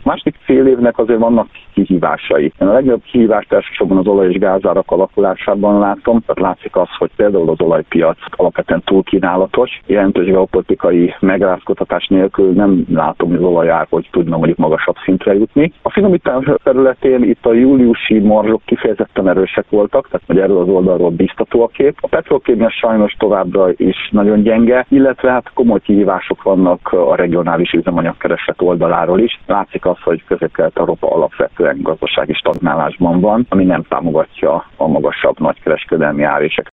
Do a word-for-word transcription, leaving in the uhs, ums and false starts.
Másik fél évnek azért vannak kihívásai. Én a legnagyobb kihívást elsősorban az olaj- és gázárak alakulásában látom. Tehát látszik az, hogy például az olajpiac alapvetően túlkínálatos. Jelentős geopolitikai megrázkódtatás nélkül nem látom, hogy az olajár hogy tudna mondjuk magasabb szintre jutni. A finomítás területén itt a júliusi marzsok kifejezetten erősek voltak, tehát hogy erről az oldalról biztató a kép. A petrolkémia sajnos továbbra is nagyon gyenge, illetve hát komoly kihívások vannak a regionális üzemanyagkereslet oldaláról is. Látszik az, hogy Közép-Kelet-Európa alapvetően gazdasági stagnálásban van, ami nem támogatja a magasabb nagykereskedelmi áréseket.